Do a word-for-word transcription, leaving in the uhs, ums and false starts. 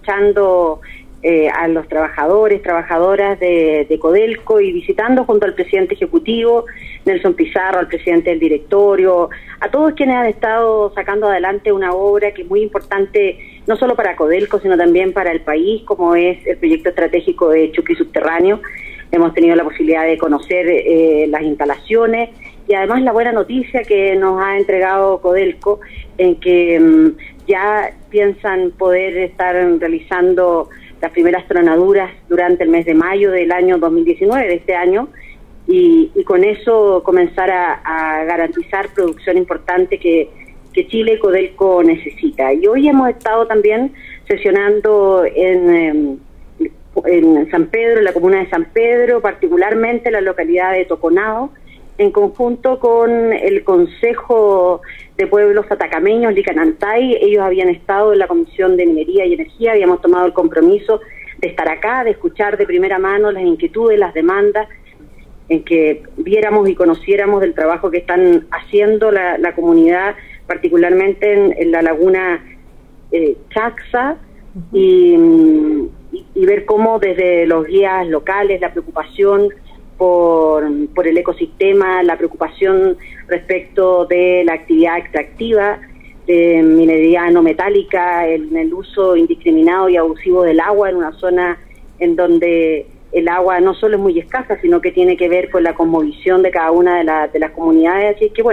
escuchando eh, a los trabajadores, trabajadoras de, de Codelco y visitando junto al presidente ejecutivo, Nelson Pizarro, al presidente del directorio, a todos quienes han estado sacando adelante una obra que es muy importante, no solo para Codelco, sino también para el país, como es el proyecto estratégico de Chuqui Subterráneo. Hemos tenido la posibilidad de conocer eh, las instalaciones y además la buena noticia que nos ha entregado Codelco, en que um, ya piensan poder estar realizando las primeras tronaduras durante el mes de mayo del año dos mil diecinueve, de este año, y, y con eso comenzar a, a garantizar producción importante que, que Chile y Codelco necesita. Y hoy hemos estado también sesionando en, en San Pedro, en la comuna de San Pedro, particularmente en la localidad de Toconao, en conjunto con el Consejo de Pueblos Atacameños, Licanantay. Ellos habían estado en la Comisión de Minería y Energía, habíamos tomado el compromiso de estar acá, de escuchar de primera mano las inquietudes, las demandas, en que viéramos y conociéramos del trabajo que están haciendo la, la comunidad, particularmente en, en la laguna eh, Chaxa, uh-huh. y, y, y ver cómo desde los guías locales la preocupación Por, por el ecosistema, la preocupación respecto de la actividad extractiva, de minería no metálica, el, el uso indiscriminado y abusivo del agua en una zona en donde el agua no solo es muy escasa, sino que tiene que ver con la cosmovisión de cada una de, la, de las comunidades. Así que bueno,